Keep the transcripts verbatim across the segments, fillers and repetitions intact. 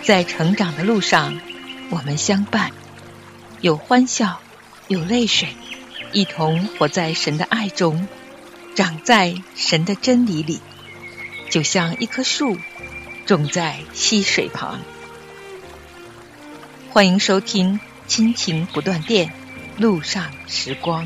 在成长的路上，我们相伴，有欢笑，有泪水，一同活在神的爱中，长在神的真理里，就像一棵树种在溪水旁。欢迎收听亲情不断电，路上时光。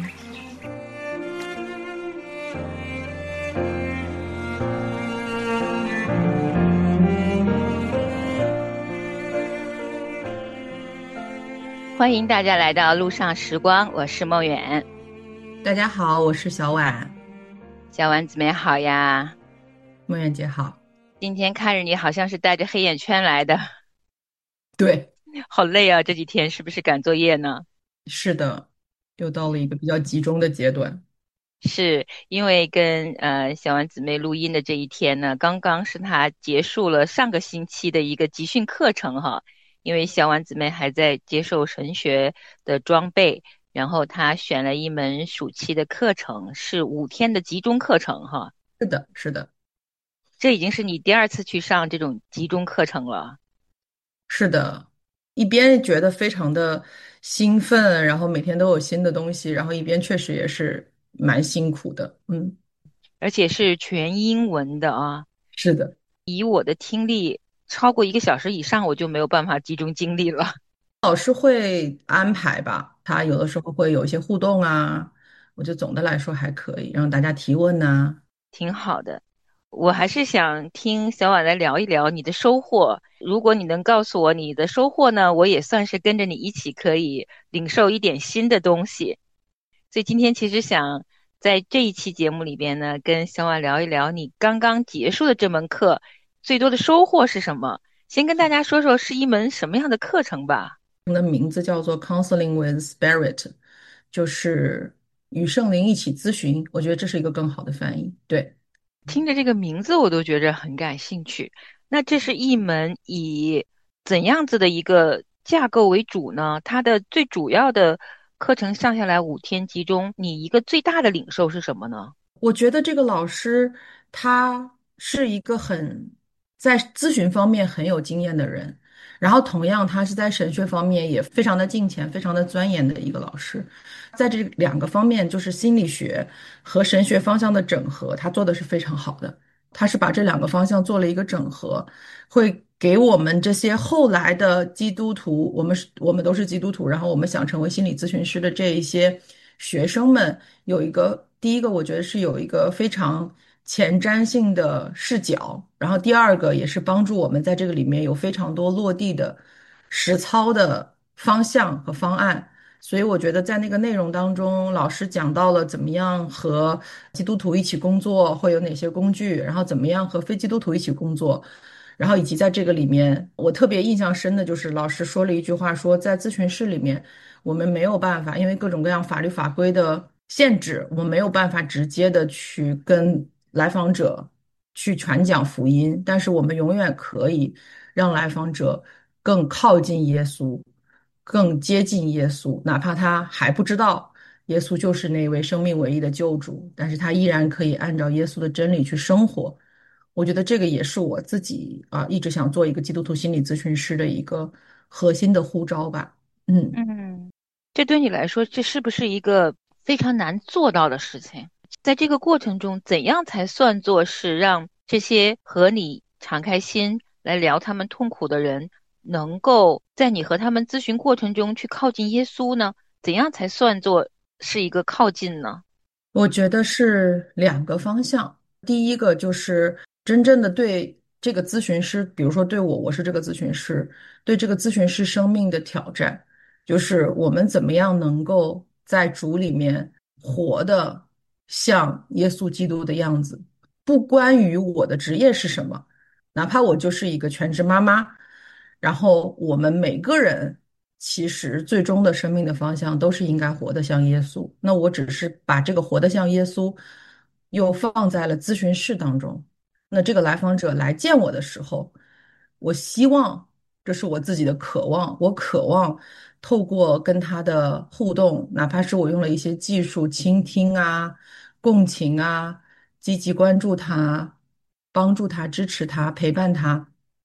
欢迎大家来到路上时光，我是梦远。 大家好，我是小婉。 小婉姊妹好呀。 梦远姐好。 今天看着你好像是带着黑眼圈来的。 对， 好累啊，这几天是不是赶作业呢？ 是的，又到了一个比较集中的阶段。 是因为跟呃小婉姊妹录音的这一天呢，刚刚是她结束了上个星期的一个集训课程哈。因为小婉姊妹还在接受神学的装备，然后她选了一门暑期的课程，是五天的集中课程哈。 是的，是的， 这已经是你第二次去上这种集中课程了。 是的，一边觉得非常的兴奋，然后每天都有新的东西，然后一边确实也是蛮辛苦的。嗯， 而且是全英文的啊。 是的， 以我的听力，超过一个小时以上，我就没有办法集中精力了。 老师会安排吧，他有的时候会有一些互动啊，我觉得总的来说还可以，让大家提问呐、 挺好的。我还是想听小婉来聊一聊你的收获。如果你能告诉我你的收获呢，我也算是跟着你一起可以领受一点新的东西。所以今天其实想在这一期节目里边呢，跟小婉聊一聊你刚刚结束的这门课，最多的收获是什么？先跟大家说说是一门什么样的课程吧。 的名字叫做 Counseling with Spirit，就是与圣灵一起咨询。我觉得这是一个更好的翻译。对， 听着这个名字我都觉着很感兴趣。那这是一门以怎样子的一个架构为主呢？它的最主要的课程上下来五天集中，你一个最大的领受是什么呢？ 我觉得这个老师他是一个很在咨询方面很有经验的人，然后同样他是在神学方面也非常的敬虔、非常的钻研的一个老师。在这两个方面，就是心理学和神学方向的整合，他做的是非常好的。他是把这两个方向做了一个整合，会给我们这些后来的基督徒，我们是我们都是基督徒，然后我们想成为心理咨询师的这一些学生们，有一个第一个，我觉得是有一个非常前瞻性的视角，然后第二个也是帮助我们在这个里面有非常多落地的实操的方向和方案。所以我觉得在那个内容当中，老师讲到了怎么样和基督徒一起工作，会有哪些工具，然后怎么样和非基督徒一起工作，然后以及在这个里面，我特别印象深的就是老师说了一句话，说在咨询室里面，我们没有办法，因为各种各样法律法规的限制，我们没有办法直接的去跟来访者去传讲福音，但是我们永远可以让来访者更靠近耶稣。更接近耶稣，哪怕他还不知道耶稣就是那位生命唯一的救主，但是他依然可以按照耶稣的真理去生活。我觉得这个也是我自己啊，一直想做一个基督徒心理咨询师的一个核心的呼召吧。嗯。 嗯，这对你来说，这是不是一个非常难做到的事情？在这个过程中，怎样才算作是让这些和你敞开心来聊他们痛苦的人，能够在你和他们咨询过程中去靠近耶稣呢？怎样才算作是一个靠近呢？ 我觉得是两个方向。第一个就是真正的对这个咨询师，比如说对我，我是这个咨询师，对这个咨询师生命的挑战，就是我们怎么样能够在主里面活得像耶稣基督的样子。不关于我的职业是什么，哪怕我就是一个全职妈妈，然后我们每个人其实最终的生命的方向都是应该活得像耶稣。那我只是把这个活得像耶稣又放在了咨询室当中。那这个来访者来见我的时候，我希望，这是我自己的渴望，我渴望透过跟他的互动，哪怕是我用了一些技术，倾听啊、共情啊，积极关注他，帮助他、支持他、陪伴他。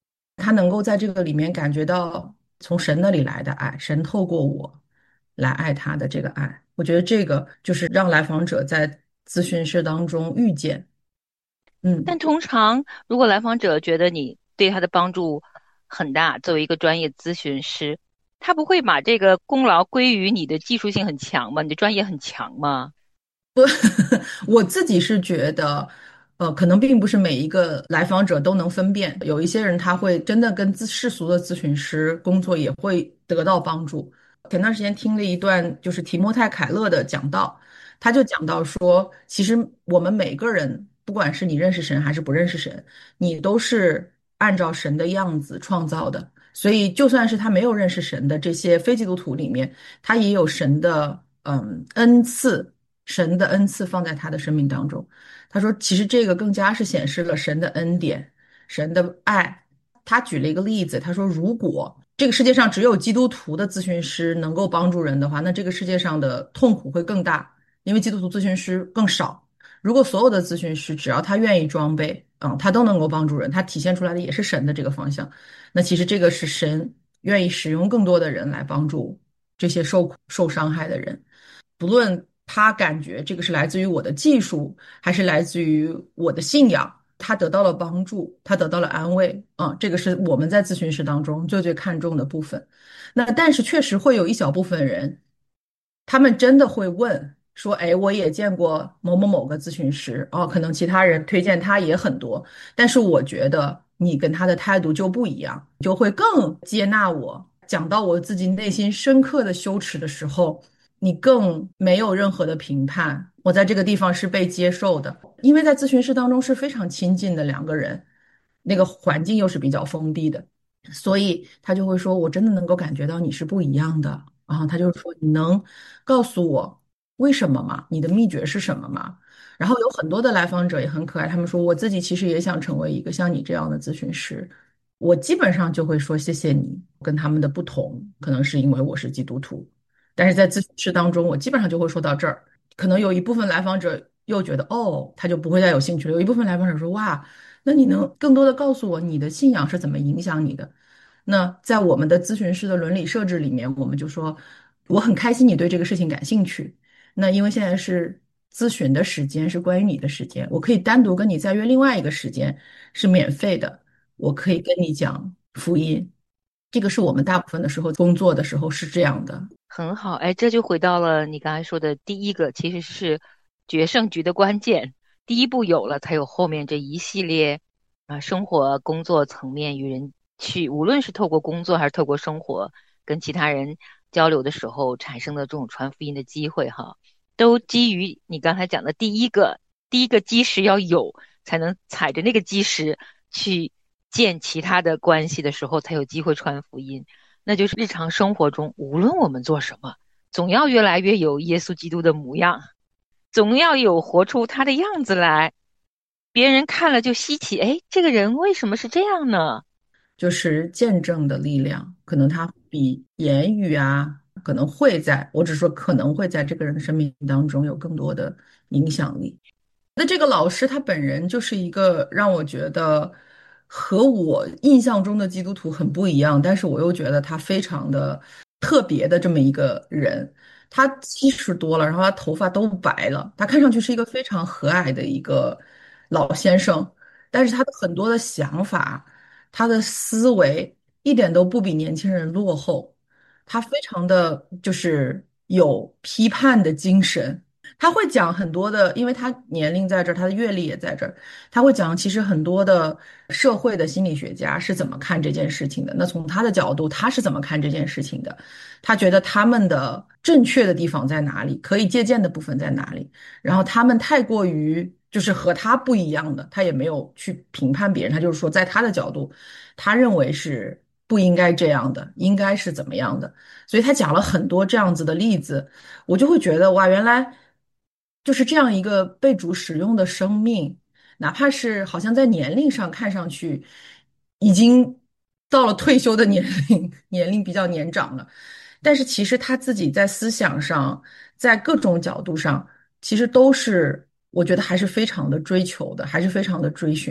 他能够在这个里面感觉到从神那里来的爱，神透过我来爱他的这个爱。我觉得这个就是让来访者在咨询室当中遇见。嗯。 但通常，如果来访者觉得你对他的帮助很大，作为一个专业咨询师，他不会把这个功劳归于你的技术性很强吗？你的专业很强吗？ 我自己是觉得，呃，可能并不是每一个来访者都能分辨，有一些人他会真的跟自世俗的咨询师工作也会得到帮助。前段时间听了一段就是提莫泰·凯勒的讲道，他就讲到说，其实我们每个人，不管是你认识神还是不认识神，你都是按照神的样子创造的。所以，就算是他没有认识神的这些非基督徒里面，他也有神的嗯恩赐，神的恩赐放在他的生命当中。他说，其实这个更加是显示了神的恩典、神的爱。他举了一个例子，他说，如果这个世界上只有基督徒的咨询师能够帮助人的话，那这个世界上的痛苦会更大，因为基督徒咨询师更少。如果所有的咨询师只要他愿意装备，嗯，他都能够帮助人，他体现出来的也是神的这个方向。那其实这个是神愿意使用更多的人来帮助这些受苦受伤害的人。不论他感觉这个是来自于我的技术，还是来自于我的信仰，他得到了帮助，他得到了安慰，啊，这个是我们在咨询室当中最最看重的部分。那但是确实会有一小部分人，他们真的会问说，哎，我也见过某某某个咨询师，哦，可能其他人推荐他也很多，但是我觉得你跟他的态度就不一样，就会更接纳我。讲到我自己内心深刻的羞耻的时候，你更没有任何的评判，我在这个地方是被接受的，因为在咨询室当中是非常亲近的两个人，那个环境又是比较封闭的，所以他就会说，我真的能够感觉到你是不一样的。然后他就说，你能告诉我为什么吗？你的秘诀是什么吗？然后有很多的来访者也很可爱，他们说我自己其实也想成为一个像你这样的咨询师。我基本上就会说谢谢你，跟他们的不同，可能是因为我是基督徒，但是在咨询室当中，我基本上就会说到这儿。可能有一部分来访者又觉得哦，他就不会再有兴趣了；有一部分来访者说哇，那你能更多的告诉我你的信仰是怎么影响你的？那在我们的咨询师的伦理设置里面，我们就说我很开心你对这个事情感兴趣。那因为现在是咨询的时间，是关于你的时间，我可以单独跟你再约另外一个时间，是免费的，我可以跟你讲福音。这个是我们大部分的时候工作的时候是这样的。 很好，哎，这就回到了你刚才说的第一个，其实是决胜局的关键。第一步有了，才有后面这一系列啊，生活、工作层面与人去，无论是透过工作还是透过生活跟其他人交流的时候产生的这种传福音的机会，哈，都基于你刚才讲的第一个，第一个基石要有，才能踩着那个基石去建其他的关系的时候，才有机会传福音。那就是日常生活中，无论我们做什么，总要越来越有耶稣基督的模样，总要有活出他的样子来。别人看了就稀奇，哎，这个人为什么是这样呢？ 就是见证的力量，可能它比言语啊，可能会在，我只说可能会在这个人的生命当中有更多的影响力。那这个老师他本人就是一个让我觉得和我印象中的基督徒很不一样，但是我又觉得他非常的特别的这么一个人。他七十多了，然后他头发都白了，他看上去是一个非常和蔼的一个老先生，但是他的很多的想法，他的思维一点都不比年轻人落后，他非常的就是有批判的精神。他会讲很多的，因为他年龄在这儿，他的阅历也在这儿，他会讲其实很多的社会的心理学家是怎么看这件事情的。那从他的角度，他是怎么看这件事情的？他觉得他们的正确的地方在哪里，可以借鉴的部分在哪里？然后他们太过于就是和他不一样的，他也没有去评判别人，他就是说在他的角度，他认为是不应该这样的，应该是怎么样的。所以他讲了很多这样子的例子。我就会觉得哇，原来就是这样一个被主使用的生命，哪怕是好像在年龄上看上去已经到了退休的年龄，年龄比较年长了，但是其实他自己在思想上，在各种角度上，其实都是我觉得还是非常的追求的，还是非常的追寻的。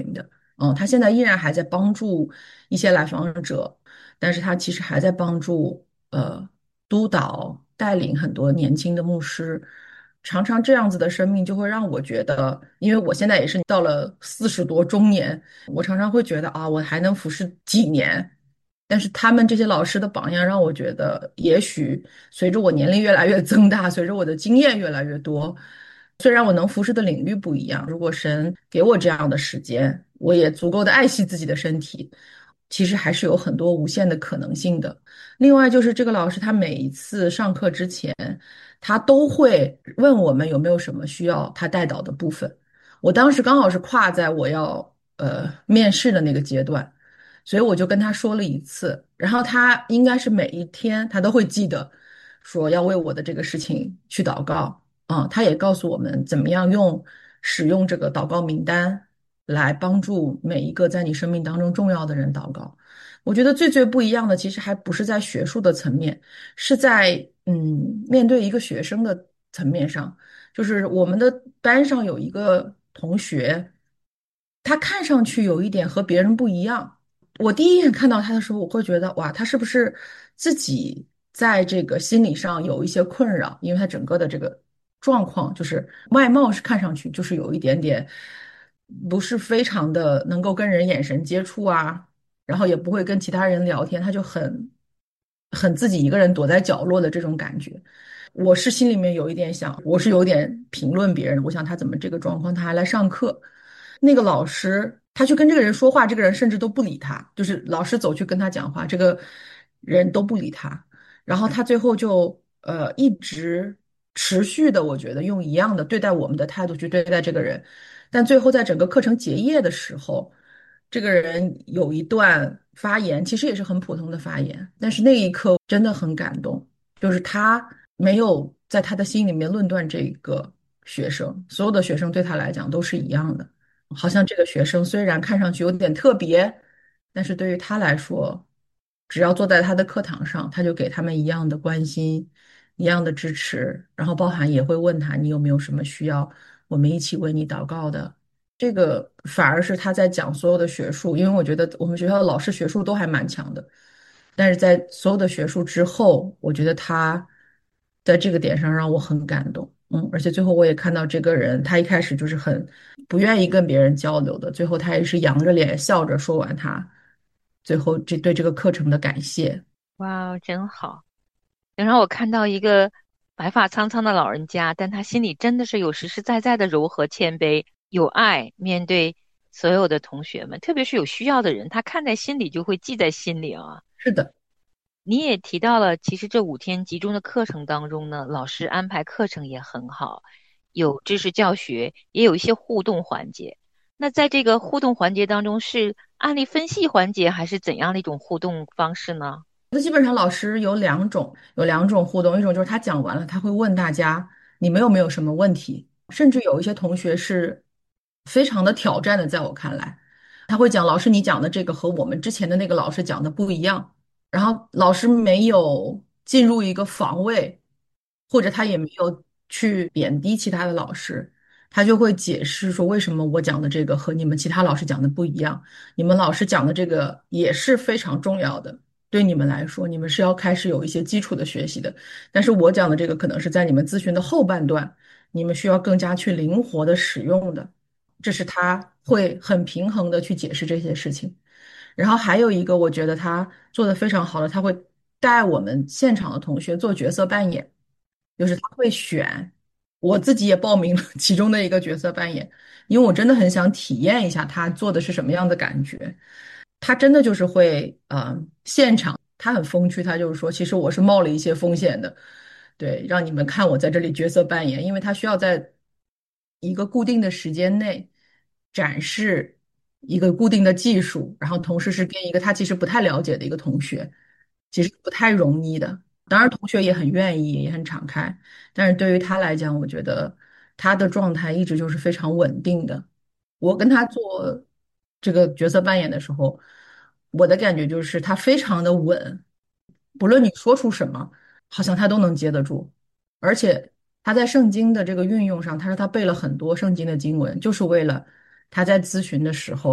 嗯，他现在依然还在帮助一些来访者，但是他其实还在帮助呃督导带领很多年轻的牧师。常常这样子的生命就会让我觉得，因为我现在也是到了四十多中年，我常常会觉得啊，我还能服侍几年。但是他们这些老师的榜样让我觉得，也许随着我年龄越来越增大，随着我的经验越来越多，虽然我能服侍的领域不一样，如果神给我这样的时间，我也足够的爱惜自己的身体，其实还是有很多无限的可能性的。另外就是这个老师，他每一次上课之前，他都会问我们有没有什么需要他带导的部分。我当时刚好是跨在我要呃面试的那个阶段，所以我就跟他说了一次，然后他应该是每一天他都会记得说要为我的这个事情去祷告。啊，他也告诉我们怎么样用使用这个祷告名单来帮助每一个在你生命当中重要的人祷告。我觉得最最不一样的，其实还不是在学术的层面，是在嗯面对一个学生的层面上。就是我们的班上有一个同学，他看上去有一点和别人不一样。我第一眼看到他的时候，我会觉得哇，他是不是自己在这个心理上有一些困扰？因为他整个的这个状况，就是外貌是看上去就是有一点点不是非常的能够跟人眼神接触啊，然后也不会跟其他人聊天，他就很很自己一个人躲在角落的这种感觉。我是心里面有一点想，我是有点评论别人，我想他怎么这个状况，他还来上课。那个老师他去跟这个人说话，这个人甚至都不理他，就是老师走去跟他讲话，这个人都不理他。然后他最后就呃一直持续的，我觉得用一样的对待我们的态度去对待这个人，但最后在整个课程结业的时候，这个人有一段发言，其实也是很普通的发言，但是那一刻真的很感动。就是他没有在他的心里面论断这个学生，所有的学生对他来讲都是一样的。好像这个学生虽然看上去有点特别，但是对于他来说，只要坐在他的课堂上，他就给他们一样的关心，一样的支持，然后包含也会问他你有没有什么需要，我们一起为你祷告的。这个反而是他在讲所有的学术，因为我觉得我们学校的老师学术都还蛮强的，但是在所有的学术之后，我觉得他在这个点上让我很感动。嗯，而且最后我也看到这个人，他一开始就是很不愿意跟别人交流的，最后他也是扬着脸笑着说完他最后这对这个课程的感谢。 哇，真好。能让我看到一个白发苍苍的老人家，但他心里真的是有实实在在的柔和谦卑，有爱，面对所有的同学们，特别是有需要的人，他看在心里就会记在心里啊。 是的。 你也提到了，其实这五天集中的课程当中呢，老师安排课程也很好，有知识教学，也有一些互动环节。那在这个互动环节当中，是案例分析环节，还是怎样的一种互动方式呢？ 那基本上老师有两种，有两种互动，一种就是他讲完了，他会问大家你们有没有什么问题，甚至有一些同学是非常的挑战的，在我看来，他会讲老师你讲的这个和我们之前的那个老师讲的不一样，然后老师没有进入一个防卫，或者他也没有去贬低其他的老师，他就会解释说为什么我讲的这个和你们其他老师讲的不一样，你们老师讲的这个也是非常重要的。对你们来说，你们是要开始有一些基础的学习的。但是我讲的这个可能是在你们咨询的后半段，你们需要更加去灵活的使用的。这是他会很平衡的去解释这些事情。然后还有一个，我觉得他做的非常好的，他会带我们现场的同学做角色扮演，就是他会选，我自己也报名了其中的一个角色扮演，因为我真的很想体验一下他做的是什么样的感觉。他真的就是会，呃，现场他很风趣，他就是说，其实我是冒了一些风险的，对，让你们看我在这里角色扮演，因为他需要在一个固定的时间内展示一个固定的技术，然后同时是跟一个他其实不太了解的一个同学，其实不太容易的。当然，同学也很愿意，也很敞开，但是对于他来讲，我觉得他的状态一直就是非常稳定的。我跟他做这个角色扮演的时候，我的感觉就是他非常的稳，不论你说出什么，好像他都能接得住。而且他在圣经的这个运用上，他说他背了很多圣经的经文，就是为了他在咨询的时候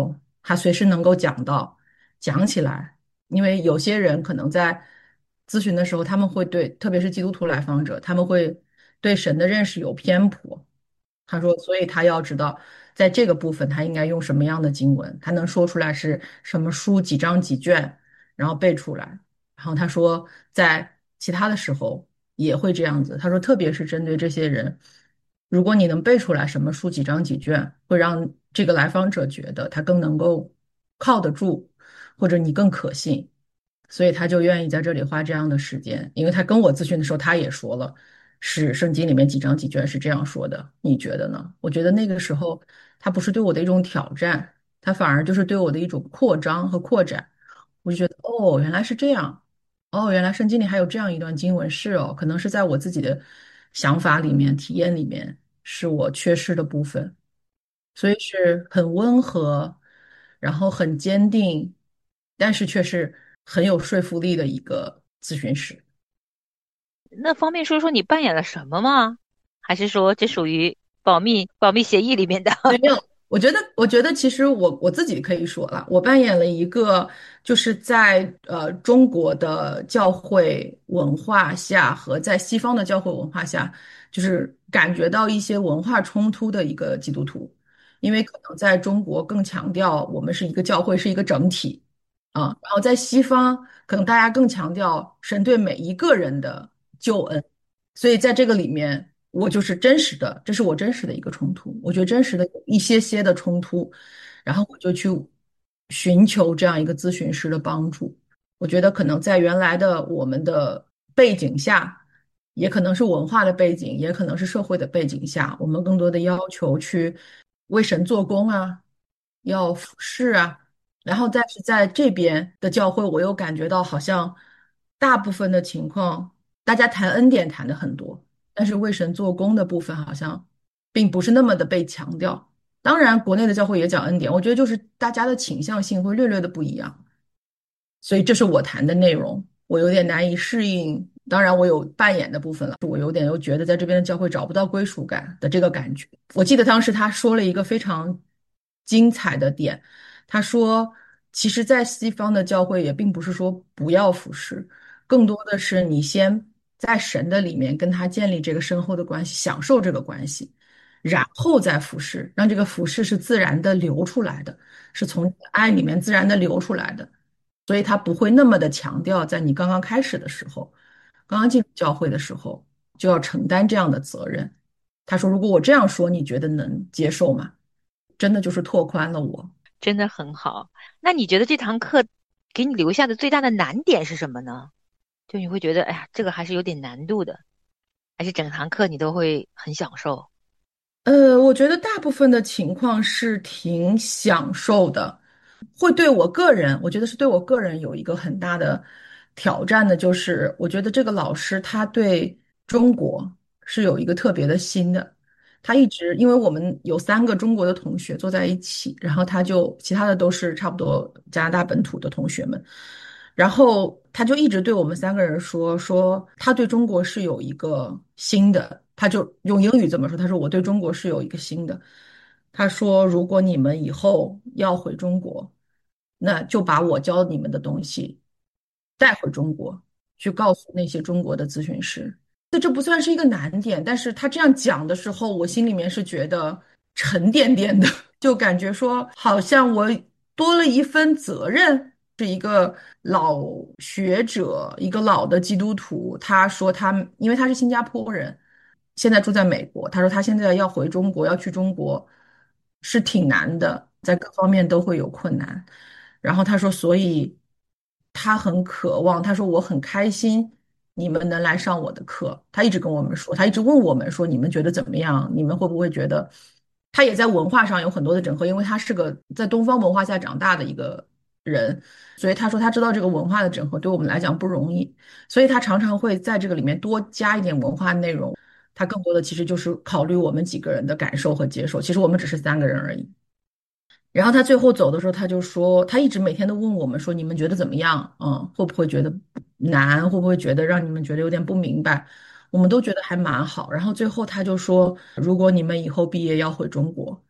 他随时能够讲到讲起来。因为有些人可能在咨询的时候，他们会对，特别是基督徒来访者，他们会对神的认识有偏颇。他说，所以他要知道，在这个部分他应该用什么样的经文，他能说出来是什么书几章几卷，然后背出来。然后他说，在其他的时候也会这样子。他说，特别是针对这些人，如果你能背出来什么书几章几卷，会让这个来访者觉得他更能够靠得住，或者你更可信。所以他就愿意在这里花这样的时间，因为他跟我咨询的时候，他也说了，是圣经里面几章几卷是这样说的，你觉得呢？我觉得那个时候他不是对我的一种挑战，他反而就是对我的一种扩张和扩展。我就觉得，哦，原来是这样，哦，原来圣经里还有这样一段经文，是哦，可能是在我自己的想法里面、体验里面是我缺失的部分，所以是很温和，然后很坚定，但是却是很有说服力的一个咨询师。 那方便说说你扮演了什么吗？还是说这属于保密保密协议里面的？ 没有，我觉得，我觉得其实我我自己可以说了，我扮演了一个就是在呃中国的教会文化下和在西方的教会文化下，就是感觉到一些文化冲突的一个基督徒，因为可能在中国更强调我们是一个教会，是一个整体啊，然后在西方可能大家更强调神对每一个人的救恩。所以在这个里面，我就是真实的，这是我真实的一个冲突。我觉得真实的有一些些的冲突，然后我就去寻求这样一个咨询师的帮助。我觉得可能在原来的我们的背景下，也可能是文化的背景，也可能是社会的背景下，我们更多的要求去为神做工啊，要服侍啊。然后但是在这边的教会，我又感觉到好像大部分的情况，大家谈恩典谈的很多，但是为神做工的部分好像并不是那么的被强调。当然，国内的教会也讲恩典，我觉得就是大家的倾向性会略略的不一样。所以这是我谈的内容，我有点难以适应。当然，我有扮演的部分了，我有点又觉得在这边的教会找不到归属感的这个感觉。我记得当时他说了一个非常精彩的点，他说，其实，在西方的教会也并不是说不要服侍，更多的是你先在神的里面跟他建立这个深厚的关系，享受这个关系，然后再服侍，让这个服侍是自然的流出来的，是从爱里面自然的流出来的。所以他不会那么的强调，在你刚刚开始的时候，刚刚进入教会的时候，就要承担这样的责任。他说：“如果我这样说，你觉得能接受吗？”真的就是拓宽了我。 真的很好。那你觉得这堂课给你留下的最大的难点是什么呢？就你会觉得，哎呀，这个还是有点难度的，还是整堂课你都会很享受？ 呃，我觉得大部分的情况是挺享受的，会对我个人，我觉得是对我个人有一个很大的挑战的，就是我觉得这个老师他对中国是有一个特别的心的，他一直因为我们有三个中国的同学坐在一起，然后他就其他的都是差不多加拿大本土的同学们，然后他就一直对我们三个人说说他对中国是有一个新的，他就用英语这么说，他说我对中国是有一个新的，他说如果你们以后要回中国，那就把我教你们的东西带回中国，去告诉那些中国的咨询师。这这不算是一个难点，但是他这样讲的时候，我心里面是觉得沉甸甸的，就感觉说好像我多了一分责任。是一个老学者，一个老的基督徒，他说他因为他是新加坡人，现在住在美国，他说他现在要回中国，要去中国是挺难的，在各方面都会有困难。然后他说，所以他很渴望，他说我很开心你们能来上我的课。他一直跟我们说，他一直问我们说你们觉得怎么样？你们会不会觉得？他也在文化上有很多的整合，因为他是个在东方文化下长大的一个人，所以他说他知道这个文化的整合对我们来讲不容易，所以他常常会在这个里面多加一点文化内容。他更多的其实就是考虑我们几个人的感受和接受，其实我们只是三个人而已。然后他最后走的时候，他就说，他一直每天都问我们说，你们觉得怎么样？嗯，会不会觉得难？会不会觉得让你们觉得有点不明白？我们都觉得还蛮好。然后最后他就说，如果你们以后毕业要回中国，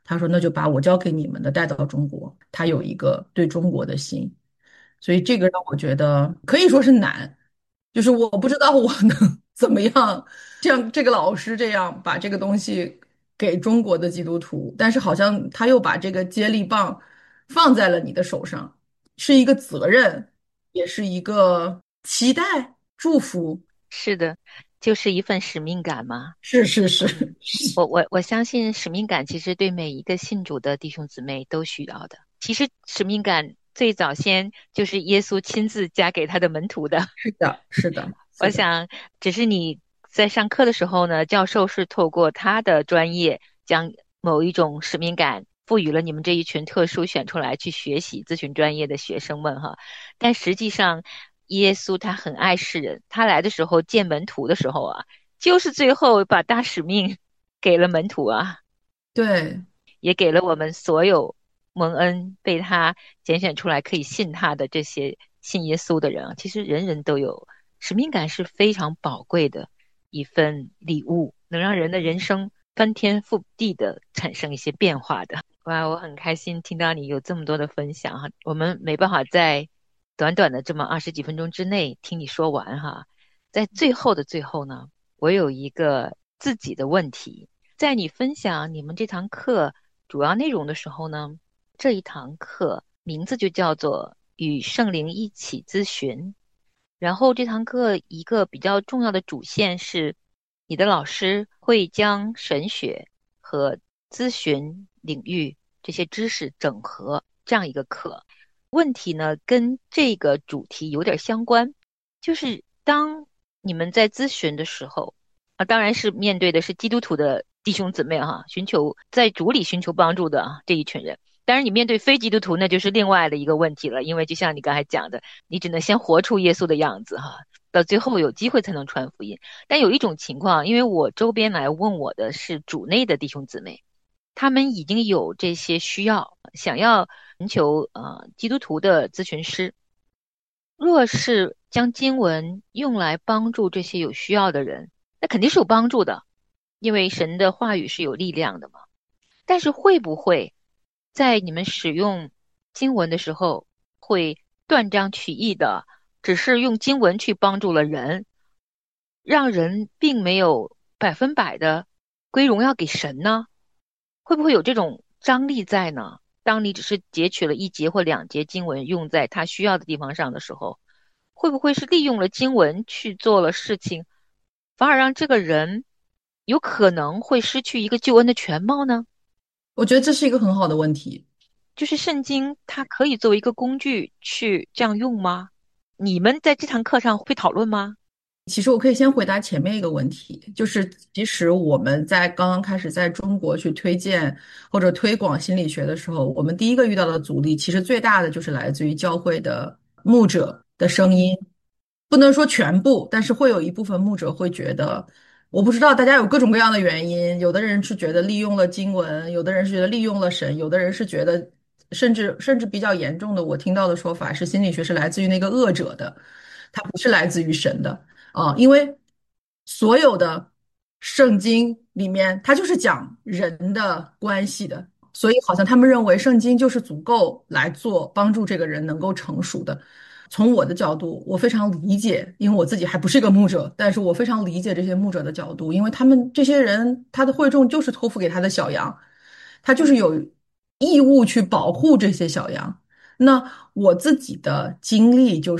他说那就把我交给你们的带到中国，他有一个对中国的心，所以这个让我觉得可以说是难，就是我不知道我能怎么样像这个老师这样把这个东西给中国的基督徒，但是好像他又把这个接力棒放在了你的手上，是一个责任，也是一个期待、祝福。 是的，就是一份使命感嘛。 是是是嗯， 是， 我我我相信使命感其实对每一个信主的弟兄姊妹都需要的。其实使命感最早先就是耶稣亲自加给他的门徒的。 是的，是的，是的。 我想，只是你在上课的时候呢，教授是透过他的专业，将某一种使命感赋予了你们这一群特殊选出来去学习咨询专业的学生们哈。但实际上，耶稣他很爱世人，他来的时候见门徒的时候啊，就是最后把大使命给了门徒啊。 对， 也给了我们所有蒙恩被他拣选出来可以信他的这些信耶稣的人啊，其实人人都有使命感，是非常宝贵的一份礼物，能让人的人生翻天覆地的产生一些变化的。哇，我很开心听到你有这么多的分享哈，我们没办法在短短的这么二十几分钟之内听你说完哈。在最后的最后呢，我有一个自己的问题，在你分享你们这堂课主要内容的时候呢，这一堂课名字就叫做与圣灵一起咨询。然后这堂课一个比较重要的主线是，你的老师会将神学和咨询领域这些知识整合，这样一个课。问题呢，跟这个主题有点相关，就是当你们在咨询的时候，啊，当然是面对的是基督徒的弟兄姊妹哈，寻求在主里寻求帮助的啊这一群人。当然，你面对非基督徒，那就是另外的一个问题了，因为就像你刚才讲的，你只能先活出耶稣的样子哈，到最后有机会才能传福音。但有一种情况，因为我周边来问我的是主内的弟兄姊妹，他们已经有这些需要，想要寻求呃基督徒的咨询师。若是将经文用来帮助这些有需要的人，那肯定是有帮助的，因为神的话语是有力量的嘛。但是会不会在你们使用经文的时候，会断章取义的，只是用经文去帮助了人，让人并没有百分百的归荣耀给神呢？会不会有这种张力在呢？当你只是截取了一节或两节经文用在他需要的地方上的时候，会不会是利用了经文去做了事情，反而让这个人有可能会失去一个救恩的全貌呢？ 我觉得这是一个很好的问题。 就是圣经它可以作为一个工具去这样用吗？你们在这堂课上会讨论吗？ 其实我可以先回答前面一个问题，就是其实我们在刚刚开始在中国去推荐或者推广心理学的时候，我们第一个遇到的阻力，其实最大的就是来自于教会的牧者的声音，不能说全部，但是会有一部分牧者会觉得，我不知道大家有各种各样的原因，有的人是觉得利用了经文，有的人是觉得利用了神，有的人是觉得，甚至甚至比较严重的，我听到的说法是心理学是来自于那个恶者的，它不是来自于神的。啊，因为所有的圣经里面，它就是讲人的关系的，所以好像他们认为圣经就是足够来做帮助这个人能够成熟的。从我的角度，我非常理解，因为我自己还不是一个牧者，但是我非常理解这些牧者的角度，因为他们这些人，他的会众就是托付给他的小羊，他就是有义务去保护这些小羊。那我自己的经历就是，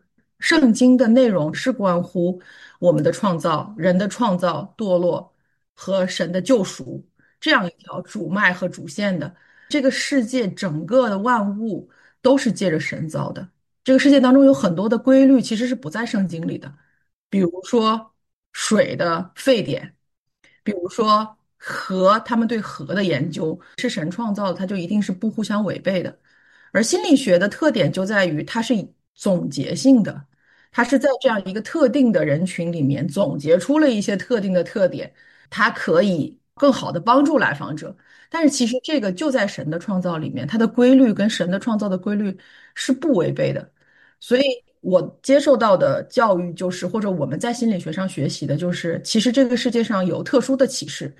圣经的内容是关乎我们的创造、人的创造、堕落和神的救赎这样一条主脉和主线的。这个世界整个的万物都是借着神造的。这个世界当中有很多的规律其实是不在圣经里的，比如说水的沸点，比如说核，他们对核的研究是神创造的，它就一定是不互相违背的。而心理学的特点就在于它是总结性的，它是在这样一个特定的人群里面总结出了一些特定的特点，它可以更好的帮助来访者。但是其实这个就在神的创造里面，它的规律跟神的创造的规律是不违背的。所以我接受到的教育就是，或者我们在心理学上学习的就是，其实这个世界上有特殊的启示，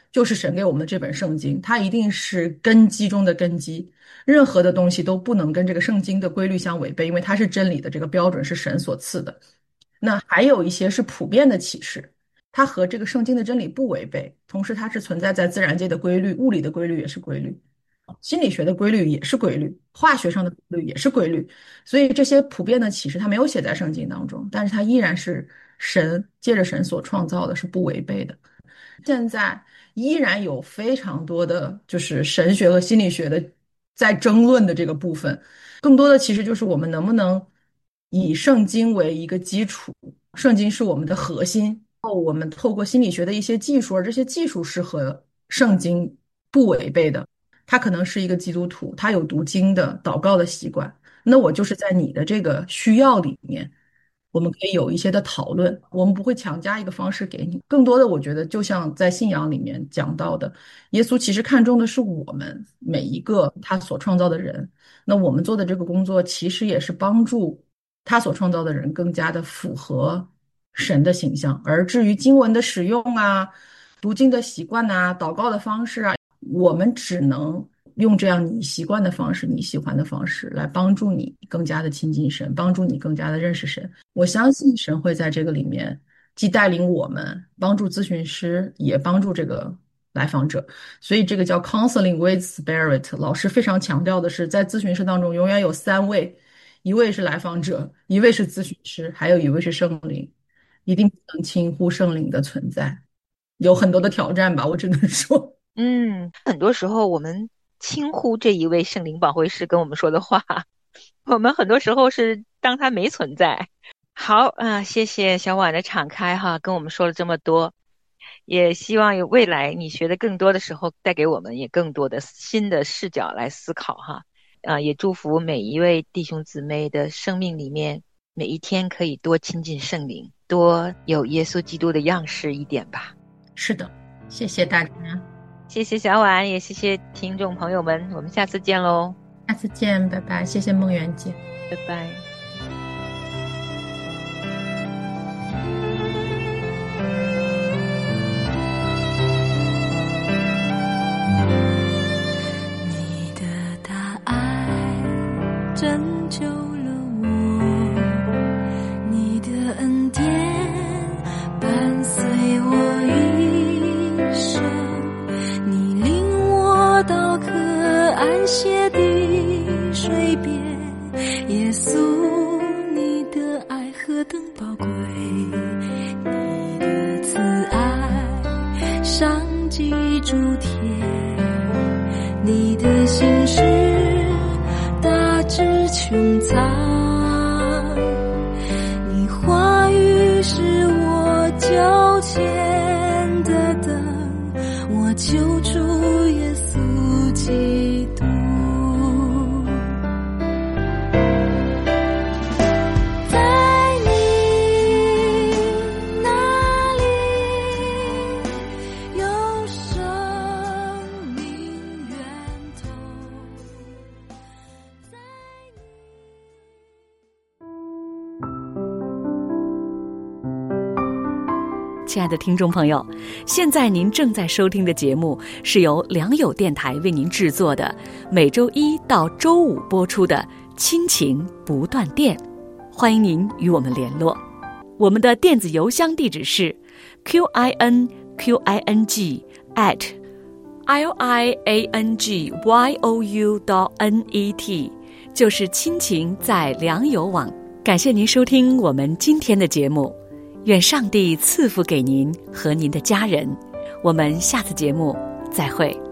就是神给我们的这本圣经，它一定是根基中的根基，任何的东西都不能跟这个圣经的规律相违背，因为它是真理的这个标准是神所赐的。那还有一些是普遍的启示，它和这个圣经的真理不违背，同时它是存在在自然界的规律，物理的规律也是规律，心理学的规律也是规律，化学上的规律也是规律。所以这些普遍的启示它没有写在圣经当中，但是它依然是神借着神所创造的，是不违背的。现在依然有非常多的就是神学和心理学的在争论的这个部分，更多的其实就是我们能不能以圣经为一个基础，圣经是我们的核心，我们透过心理学的一些技术，而这些技术是和圣经不违背的。他可能是一个基督徒，他有读经的祷告的习惯，那我就是在你的这个需要里面，我们可以有一些的讨论，我们不会强加一个方式给你。更多的，我觉得就像在信仰里面讲到的，耶稣其实看重的是我们每一个他所创造的人。那我们做的这个工作，其实也是帮助他所创造的人更加的符合神的形象。而至于经文的使用啊、读经的习惯啊、祷告的方式啊，我们只能用这样你习惯的方式、你喜欢的方式来帮助你更加的亲近神，帮助你更加的认识神。我相信神会在这个里面既带领我们，帮助咨询师，也帮助这个来访者。所以这个叫 counseling with spirit。老师非常强调的是，在咨询室当中永远有三位，一位是来访者，一位是咨询师，还有一位是圣灵，一定不能轻忽圣灵的存在。有很多的挑战吧，我只能说。 嗯，很多时候我们轻忽这一位圣灵保惠师跟我们说的话，我们很多时候是当他没存在。好啊，谢谢小婉的敞开哈，跟我们说了这么多，也希望有未来你学的更多的时候，带给我们也更多的新的视角来思考哈。啊，也祝福每一位弟兄姊妹的生命里面，每一天可以多亲近圣灵，多有耶稣基督的样式一点吧。 是的，谢谢大家。 谢谢小婉，也谢谢听众朋友们，我们下次见喽。 下次见，拜拜。谢谢梦圆姐， 拜拜。 你的大爱拯救了我，你的恩典伴随我一生，你领我到可安歇的水边，耶稣，你的爱何等宝贵，你的慈爱上济诸天，你的心事大致穹苍，你话语是我脚前的灯，我救主耶稣基督。 亲爱的听众朋友，现在您正在收听的节目是由良友电台为您制作的，每周一到周五播出的亲情不断电，欢迎您与我们联络。我们的电子邮箱地址是 q i n q i n g at l i a n g y o u dot n e t， 就是亲情在良友网。感谢您收听我们今天的节目，愿上帝赐福给您和您的家人，我们下次节目再会。